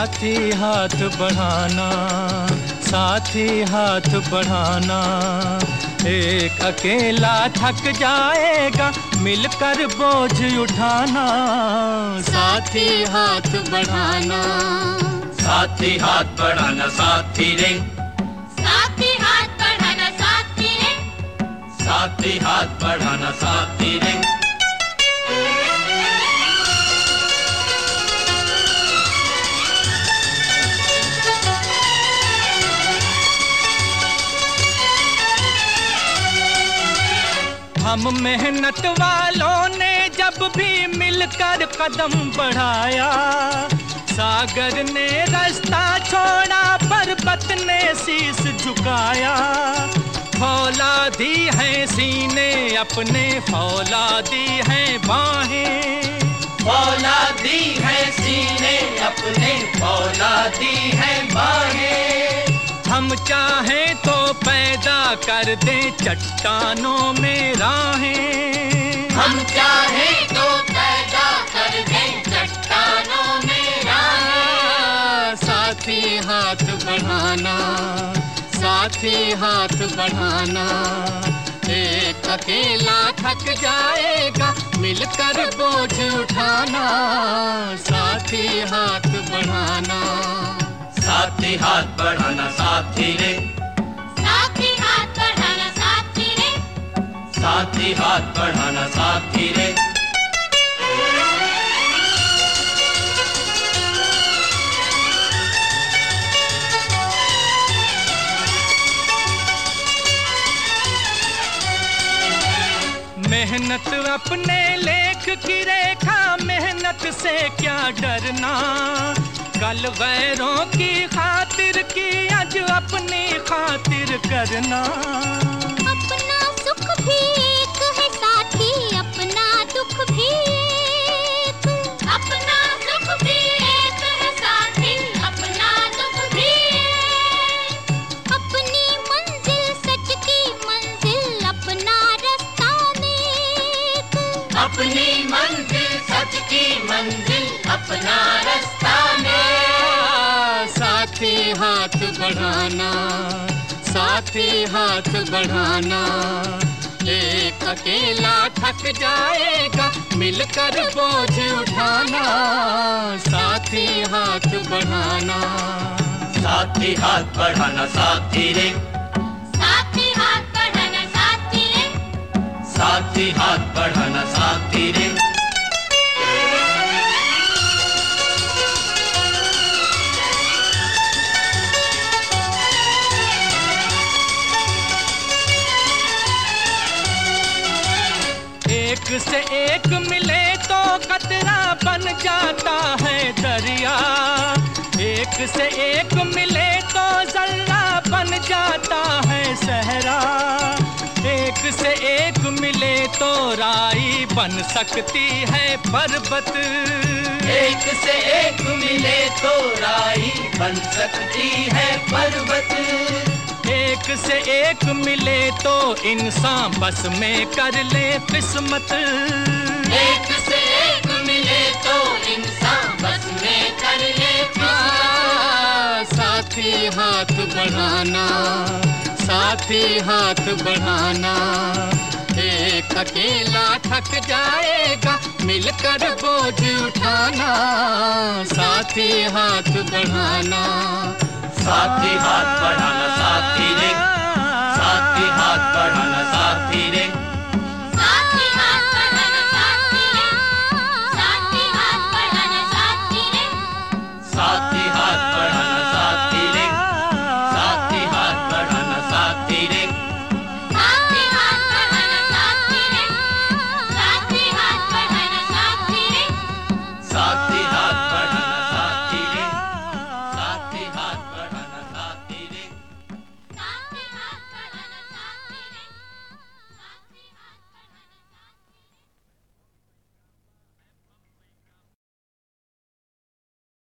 साथी हाथ बढ़ाना, साथी हाथ बढ़ाना। एक अकेला थक जाएगा, मिलकर बोझ उठाना। साथी हाथ बढ़ाना, साथी हाथ बढ़ाना साथी रे, साथी हाथ बढ़ाना साथी रे, साथी हाथ बढ़ाना साथी रे। हम मेहनत वालों ने जब भी मिलकर कदम बढ़ाया, सागर ने रास्ता छोड़ा, पर्वत ने शीश झुकाया। फौलादी है सीने अपने, फौलादी है बाहें, फौलादी है सीने अपने, फौलादी है बाहें। हम चाहें तो पैदा कर दें चट्टानों में राहें। हम चाहें तो पैदा कर दें चट्टानों में राहें। साथी हाथ बढ़ाना, साथी हाथ बढ़ाना। एक अकेला थक जाएगा, मिलकर बोझ उठाना। साथी हाथ बढ़ाना, साथी हाथ बढ़ाना साथी रे, साथी हाथ बढ़ाना साथी रे, साथी हाथ बढ़ाना साथी रे। मेहनत अपने लेख की रेखा, मेहनत से क्या डरना। कल गैरों की खातिर की, आज अपनी खातिर करना। अपना सुख भी एक है साथी, अपना दुख भी एक। अपना सुख भी एक है साथी, अपना दुख भी एक। अपनी मंजिल सच की मंजिल, अपना रास्ता नेक। अपनी मंजिल सच की मंजिल, अपना रास्ता नेक। साथी हाथ बढ़ाना, साथी हाथ बढ़ाना। एक अकेला थक जाएगा, मिलकर बोझ उठाना। साथी हाथ बढ़ाना, साथी हाथ बढ़ाना साथी रे, साथी हाथ बढ़ाना साथी रे, साथी हाथ बढ़ाना साथी रे। एक से एक मिले तो कतरा बन जाता है दरिया। एक से एक मिले तो जर्रा बन जाता है सहरा। एक से एक मिले तो राई बन सकती है पर्वत। एक से एक मिले तो राई बन सकती है पर्वत। एक से एक मिले तो इंसान बस में कर ले किस्मत। एक से एक मिले तो इंसान बस में कर ले किस्मत। साथी हाथ बढ़ाना, साथी हाथ बढ़ाना। एक अकेला थक जाएगा, मिलकर बोझ उठाना। साथी हाथ बढ़ाना, साथी हाथ बढ़ाना साथी रे।